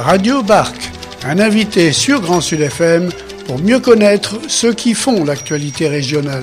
Radio Barque, un invité sur Grand Sud FM pour mieux connaître ceux qui font l'actualité régionale.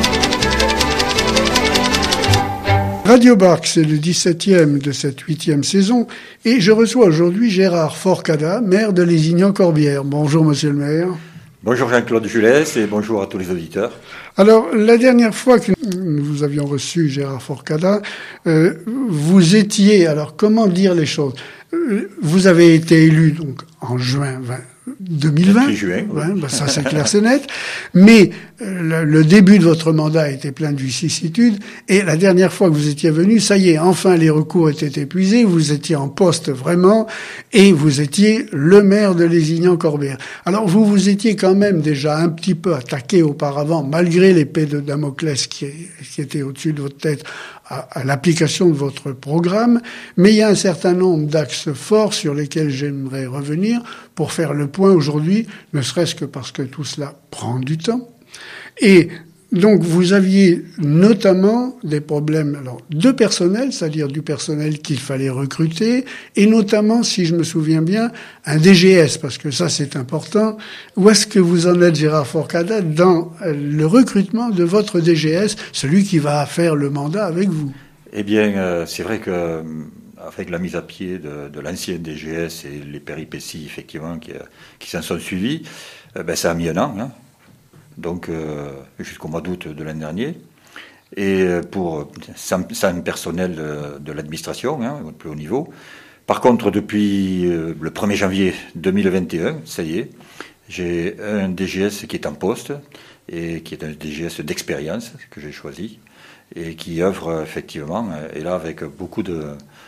Radio Barque, c'est le 17e de cette 8e saison et je reçois aujourd'hui Gérard Forcada, maire de Lézignan-Corbières. Bonjour monsieur le maire. Bonjour Jean-Claude Julès et bonjour à tous les auditeurs. Alors, la dernière fois que nous vous avions reçu Gérard Forcada, vous étiez, alors comment dire les choses ? Vous avez été élu donc en juin 2020. Juin, oui. Ouais, ça c'est clair, c'est net. Mais le début de votre mandat était plein de vicissitudes. Et la dernière fois que vous étiez venu, ça y est, enfin les recours étaient épuisés. Vous étiez en poste vraiment, et vous étiez le maire de Lézignan-Corbières. Alors vous étiez quand même déjà un petit peu attaqué auparavant, malgré l'épée de Damoclès qui était au-dessus de votre tête, à l'application de votre programme, mais il y a un certain nombre d'axes forts sur lesquels j'aimerais revenir pour faire le point aujourd'hui, ne serait-ce que parce que tout cela prend du temps. Et donc vous aviez notamment des problèmes de personnel, c'est-à-dire du personnel qu'il fallait recruter, et notamment, si je me souviens bien, un DGS, parce que ça c'est important. Où est-ce que vous en êtes, Gérard Forcada, dans le recrutement de votre DGS, celui qui va faire le mandat avec vous? Eh bien, c'est vrai que avec la mise à pied de l'ancien DGS et les péripéties effectivement qui s'en sont suivies, ça a mis un an, hein. Donc jusqu'au mois d'août de l'année dernière, et pour sans personnel de l'administration, hein, au plus haut niveau. Par contre, depuis le 1er janvier 2021, ça y est, j'ai un DGS qui est en poste, et qui est un DGS d'expérience que j'ai choisi, et qui œuvre effectivement, et là avec beaucoup de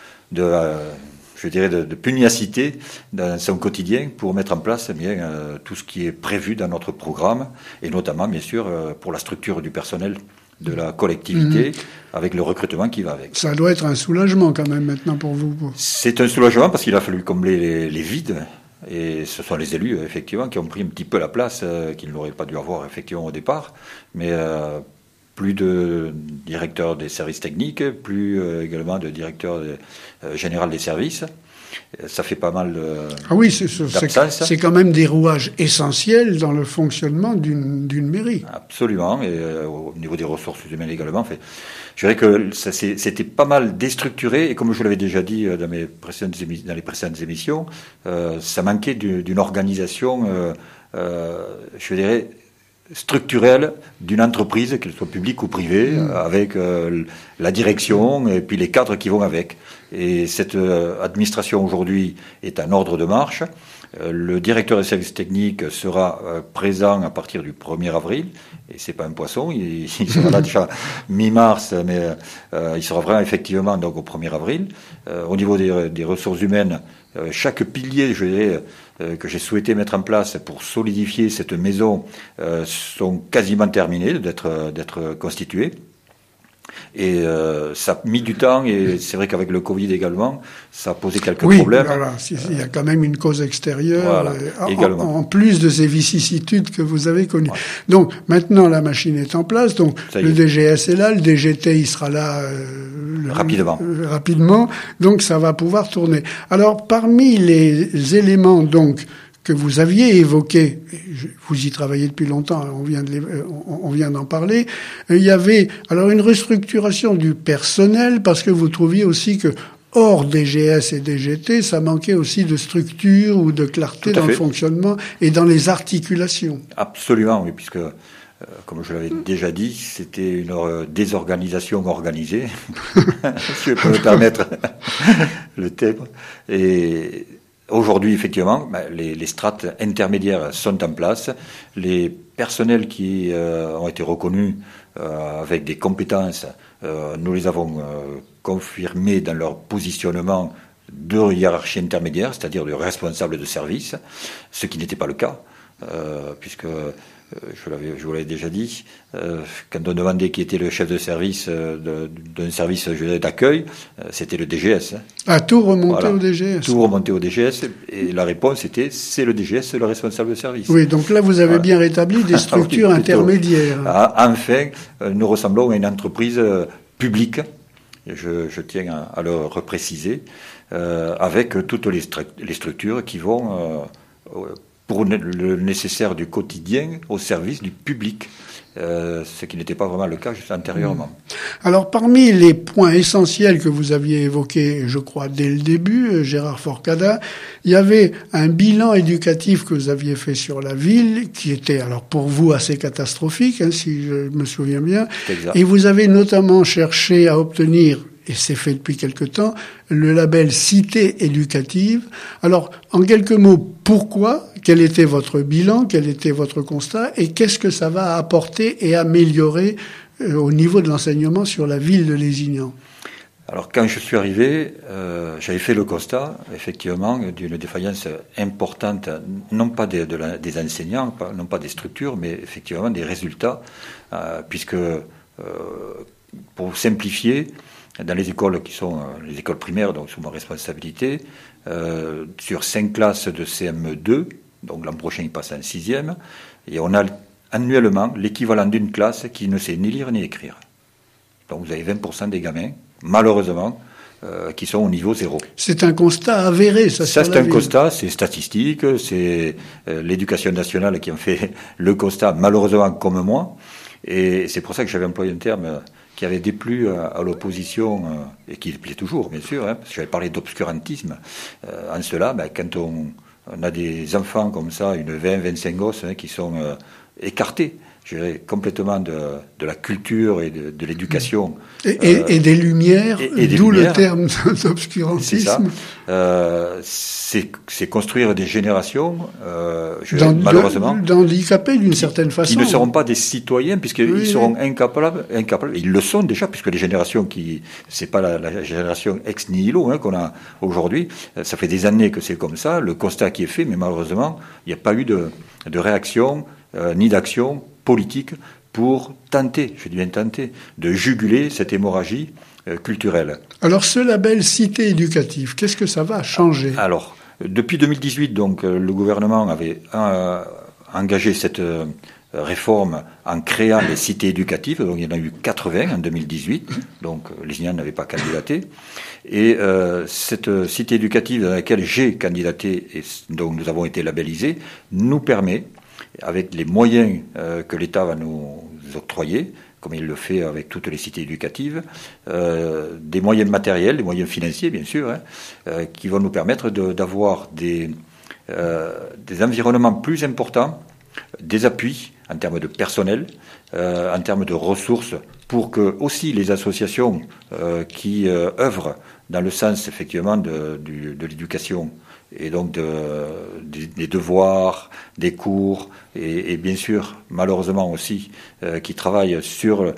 pugnacité dans son quotidien pour mettre en place tout ce qui est prévu dans notre programme, et notamment, bien sûr, pour la structure du personnel de la collectivité, avec le recrutement qui va avec. Ça doit être un soulagement quand même maintenant pour vous. C'est un soulagement parce qu'il a fallu combler les vides, et ce sont les élus, effectivement, qui ont pris un petit peu la place qu'ils n'auraient pas dû avoir, effectivement, au départ, mais plus de directeur des services techniques, plus également de directeur général des services. Ça fait pas mal d'absence. C'est quand même des rouages essentiels dans le fonctionnement d'une mairie. Absolument, et au niveau des ressources humaines également. Je dirais que c'était pas mal déstructuré, et comme je l'avais déjà dit dans les précédentes émissions, ça manquait d'une organisation, je dirais, structurelle d'une entreprise, qu'elle soit publique ou privée, avec la direction et puis les cadres qui vont avec. Et cette administration aujourd'hui est en ordre de marche. Le directeur des services techniques sera présent à partir du 1er avril, et c'est pas un poisson, il sera là déjà mi-mars, mais il sera vraiment effectivement donc au 1er avril. Au niveau des ressources humaines, chaque pilier, je dirais, que j'ai souhaité mettre en place pour solidifier cette maison sont quasiment terminés d'être constitués. Et ça a mis du temps, et c'est vrai qu'avec le Covid également, ça a posé quelques problèmes. Voilà, il y a quand même une cause extérieure, voilà, en plus de ces vicissitudes que vous avez connues. Ouais. Donc maintenant la machine est en place, donc le DGS est là, le DGT il sera là rapidement, donc ça va pouvoir tourner. Alors parmi les éléments donc que vous aviez évoqué, vous y travaillez depuis longtemps, on vient d'en parler, il y avait alors une restructuration du personnel, parce que vous trouviez aussi que hors DGS et DGT, ça manquait aussi de structure ou de clarté dans le fonctionnement et dans les articulations. Absolument, oui, puisque comme je l'avais déjà dit, c'était une désorganisation organisée, si je peux me permettre le terme. Et aujourd'hui, effectivement, les strates intermédiaires sont en place. Les personnels qui ont été reconnus avec des compétences, nous les avons confirmés dans leur positionnement de hiérarchie intermédiaire, c'est-à-dire de responsable de service, ce qui n'était pas le cas, puisque je vous l'avais déjà dit, quand on demandait qui était le chef de service d'un service d'accueil, c'était le DGS. Tout remonté au DGS. Tout remonté au DGS, et la réponse était c'est le DGS, le responsable de service. Oui, donc là vous avez bien rétabli des structures intermédiaires. Enfin, nous ressemblons à une entreprise publique je tiens à le repréciser, avec toutes les structures qui vont pour le nécessaire du quotidien au service du public. Ce qui n'était pas vraiment le cas juste antérieurement. Alors, parmi les points essentiels que vous aviez évoqués, je crois, dès le début, Gérard Forcada, il y avait un bilan éducatif que vous aviez fait sur la ville, qui était, alors pour vous, assez catastrophique, si je me souviens bien. Exact. Et vous avez notamment cherché à obtenir, et c'est fait depuis quelque temps, le label Cité éducative. Alors, en quelques mots, pourquoi ? Quel était votre bilan ? Quel était votre constat ? Et qu'est-ce que ça va apporter et améliorer au niveau de l'enseignement sur la ville de Lézignan ? Alors, quand je suis arrivé, j'avais fait le constat, effectivement, d'une défaillance importante, non pas des enseignants, non pas des structures, mais effectivement des résultats, puisque, pour simplifier, dans les écoles qui sont les écoles primaires, donc sous ma responsabilité, sur 5 classes de CM2, donc l'an prochain il passe en 6e, et on a annuellement l'équivalent d'une classe qui ne sait ni lire ni écrire. Donc vous avez 20% des gamins, malheureusement, qui sont au niveau 0. C'est un constat avéré, ça. Ça, c'est un constat, c'est statistique, c'est l'éducation nationale qui en fait le constat, malheureusement comme moi, et c'est pour ça que j'avais employé un terme qui avait déplu à l'opposition, et qui plaît toujours, bien sûr, parce que j'avais parlé d'obscurantisme. En cela, quand on a des enfants comme ça, une 20-25 gosses, qui sont écartés, je dirais, complètement de la culture et de l'éducation. Et des lumières, d'où le terme d'obscurantisme. C'est ça. C'est construire des générations, malheureusement, d'handicapés d'une certaine façon. Qui ne seront pas des citoyens, puisqu'ils seront incapables. Ils le sont déjà, puisque les générations c'est pas la génération ex nihilo qu'on a aujourd'hui. Ça fait des années que c'est comme ça. Le constat qui est fait, mais malheureusement, il n'y a pas eu de réaction, ni d'action politique pour tenter, je dis bien tenter, de juguler cette hémorragie culturelle. Alors ce label Cité éducative, qu'est-ce que ça va changer ? Alors, depuis 2018, donc, le gouvernement avait engagé cette réforme en créant les cités éducatives. Donc il y en a eu 80 en 2018, donc Lézignan n'avait pas candidaté. Et cette cité éducative dans laquelle j'ai candidaté et dont nous avons été labellisés nous permet, avec les moyens que l'État va nous octroyer, comme il le fait avec toutes les cités éducatives, des moyens matériels, des moyens financiers bien sûr, qui vont nous permettre d'avoir des environnements plus importants, des appuis en termes de personnel, en termes de ressources, pour que aussi les associations qui œuvrent dans le sens effectivement de l'éducation et donc des devoirs, des cours, et bien sûr, malheureusement aussi, qui travaillent sur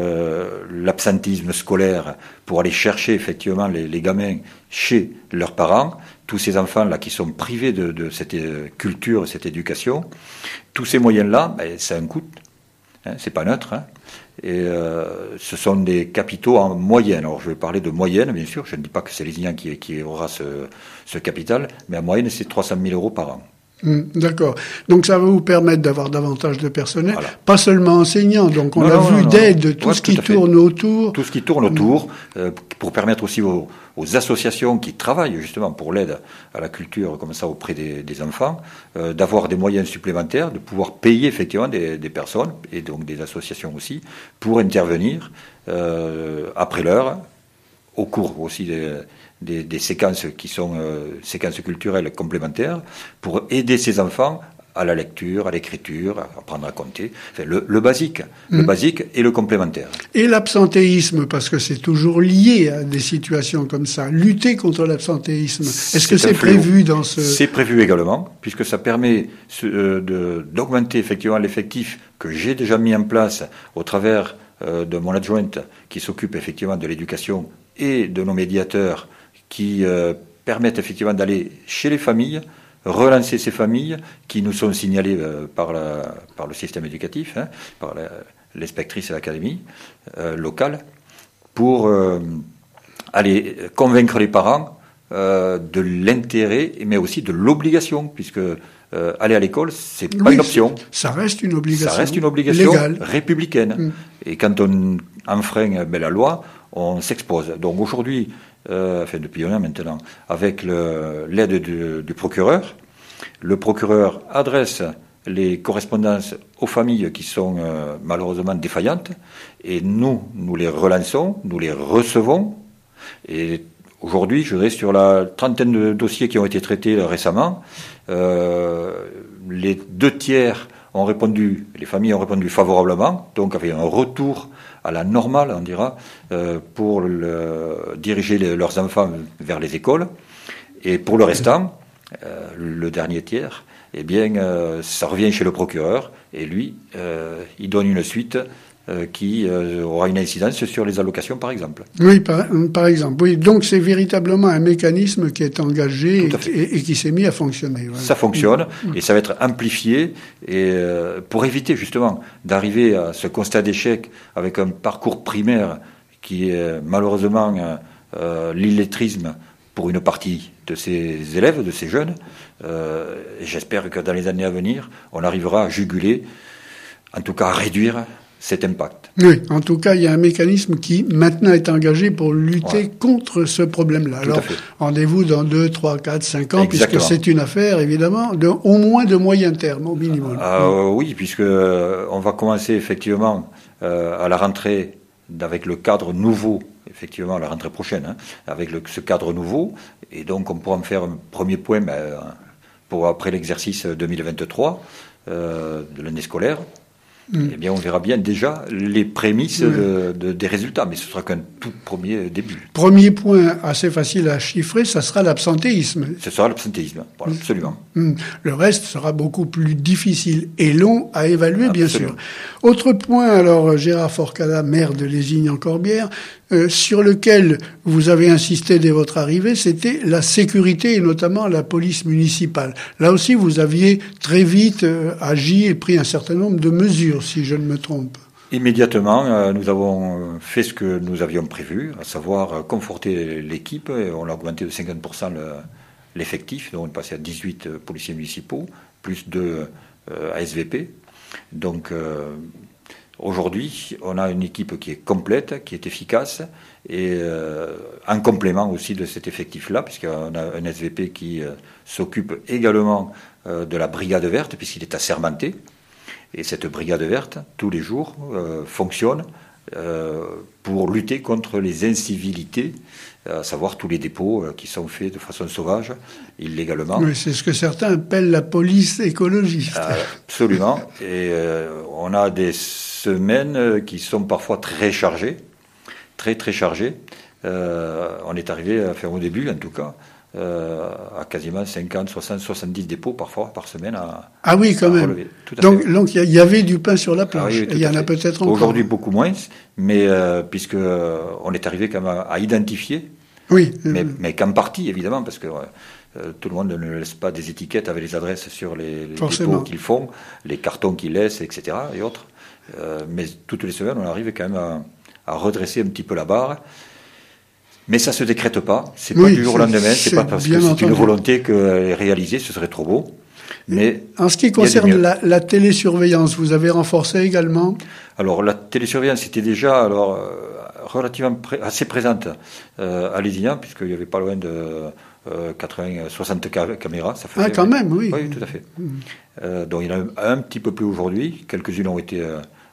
l'absentisme scolaire pour aller chercher effectivement les gamins chez leurs parents, tous ces enfants-là qui sont privés de cette culture, cette éducation, tous ces moyens-là, ça a un coût, c'est pas neutre, et ce sont des capitaux en moyenne. Alors je vais parler de moyenne, bien sûr, je ne dis pas que c'est Lézignan qui aura ce capital, mais en moyenne c'est 300 000 euros par an. D'accord. Donc ça va vous permettre d'avoir davantage de personnel, voilà. Pas seulement enseignants, donc on a vu d'aide, tout ce qui tourne autour. Tout ce qui tourne autour, pour permettre aussi aux associations qui travaillent justement pour l'aide à la culture comme ça auprès des enfants, d'avoir des moyens supplémentaires, de pouvoir payer effectivement des personnes, et donc des associations aussi, pour intervenir après l'heure, au cours aussi des séquences qui sont séquences culturelles complémentaires, pour aider ces enfants à la lecture, à l'écriture, à apprendre à compter, enfin, le basique et le complémentaire. Et l'absentéisme, parce que c'est toujours lié à des situations comme ça, lutter contre l'absentéisme, est-ce que c'est prévu dans ce... C'est prévu également, puisque ça permet d'augmenter effectivement l'effectif que j'ai déjà mis en place au travers de mon adjointe qui s'occupe effectivement de l'éducation et de nos médiateurs qui permettent effectivement d'aller chez les familles, relancer ces familles qui nous sont signalées par le système éducatif, par l'inspectrice à l'académie locale, pour aller convaincre les parents de l'intérêt, mais aussi de l'obligation, puisque aller à l'école, c'est pas une option. Ça reste une obligation. Ça reste une obligation légale, républicaine. Et quand on enfreint la loi, on s'expose. Donc aujourd'hui, depuis un an maintenant, avec l'aide du procureur, le procureur adresse les correspondances aux familles qui sont malheureusement défaillantes, et nous les relançons, nous les recevons, et aujourd'hui, je dirais, sur la trentaine de dossiers qui ont été traités récemment, les 2/3 ont répondu, les familles ont répondu favorablement, donc avec un retour à la normale, on dira, pour diriger leurs enfants vers les écoles. Et pour le restant, le dernier tiers, eh bien, ça revient chez le procureur, et lui, il donne une suite qui aura une incidence sur les allocations, par exemple. Oui, par exemple. Oui. Donc, c'est véritablement un mécanisme qui est engagé et qui s'est mis à fonctionner. Voilà. Ça fonctionne, et ça va être amplifié, et pour éviter, justement, d'arriver à ce constat d'échec avec un parcours primaire qui est malheureusement l'illettrisme pour une partie de ces élèves, de ces jeunes. Et j'espère que dans les années à venir, on arrivera à juguler, en tout cas à réduire cet impact. Oui, en tout cas, il y a un mécanisme qui maintenant est engagé pour lutter contre ce problème-là. Alors, rendez-vous dans 2, 3, 4, 5 ans, Exactement. puisque c'est une affaire, évidemment, au moins de moyen terme, au minimum. Oui, puisque on va commencer effectivement à la rentrée avec le cadre nouveau, effectivement, à la rentrée prochaine, avec ce cadre nouveau, et donc on pourra en faire un premier point pour après l'exercice 2023 de l'année scolaire. Eh bien, on verra bien déjà les prémices des résultats, mais ce sera qu'un tout premier début. Premier point assez facile à chiffrer, ça sera l'absentéisme. Ce sera l'absentéisme, voilà, absolument. Le reste sera beaucoup plus difficile et long à évaluer, bien sûr. Autre point, alors, Gérard Forcada, maire de Lézignan-Corbière, sur lequel vous avez insisté dès votre arrivée, c'était la sécurité et notamment la police municipale. Là aussi, vous aviez très vite agi et pris un certain nombre de mesures, si je ne me trompe. Immédiatement, nous avons fait ce que nous avions prévu, à savoir conforter l'équipe. Et on a augmenté de 50% l'effectif, donc on est passé à 18 policiers municipaux, plus 2 ASVP. Donc aujourd'hui, on a une équipe qui est complète, qui est efficace, et en complément aussi de cet effectif-là, puisqu'on a un SVP qui s'occupe également de la brigade verte, puisqu'il est assermenté. Et cette brigade verte, tous les jours, fonctionne pour lutter contre les incivilités, à savoir tous les dépôts qui sont faits de façon sauvage, illégalement. Oui, c'est ce que certains appellent la police écologiste. Absolument. Et on a des semaines qui sont parfois très chargées, très très chargées. On est arrivé à faire au début, en tout cas, à quasiment 50, 60, 70 dépôts parfois par semaine à oui, quand même. relever. Donc il y avait du pain sur la planche. Oui, et il y en a peut-être encore. Aujourd'hui beaucoup moins, mais puisque on est arrivé quand même à identifier. Oui. Mais qu'en partie évidemment, parce que tout le monde ne laisse pas des étiquettes avec les adresses sur les dépôts qu'ils font, les cartons qu'ils laissent, etc. et autres. Mais toutes les semaines, on arrive quand même à redresser un petit peu la barre. Mais ça se décrète pas. C'est pas du jour au lendemain. C'est pas parce que c'est une volonté qu'elle est réalisée. Ce serait trop beau. Mais en ce qui concerne la télésurveillance, vous avez renforcé également. Alors la télésurveillance était déjà relativement assez présente à Lézignan, puisqu'il y avait pas loin de 60 caméras. Ça faisait, quand même, oui. Oui, tout à fait. Donc il y en a un petit peu plus aujourd'hui. Quelques-unes ont été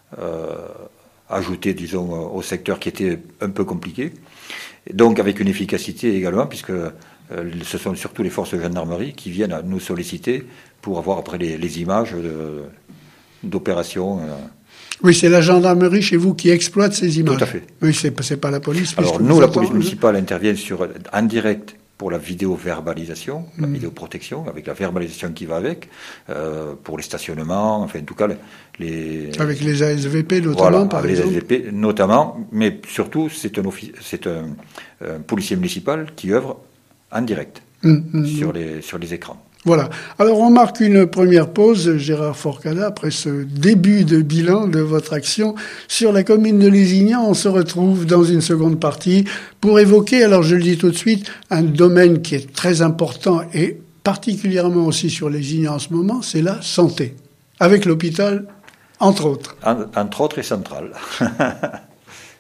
ajoutées, disons, au secteur qui était un peu compliqué. Donc avec une efficacité également, puisque ce sont surtout les forces de gendarmerie qui viennent à nous solliciter pour avoir après les images d'opérations. Oui, c'est la gendarmerie chez vous qui exploite ces images. Tout à fait. Oui, c'est pas la police. Alors nous, la police municipale intervient en direct pour la vidéo-verbalisation, la vidéoprotection, avec la verbalisation qui va avec, pour les stationnements, enfin en tout cas avec les ASVP notamment, par exemple. Avec les ASVP notamment, mais surtout c'est un policier municipal qui œuvre en direct sur les écrans. Voilà. Alors on marque une première pause, Gérard Forcada, après ce début de bilan de votre action sur la commune de Lézignan. On se retrouve dans une seconde partie pour évoquer, alors je le dis tout de suite, un domaine qui est très important et particulièrement aussi sur Lézignan en ce moment, c'est la santé. Avec l'hôpital, entre autres. Entre autres et central.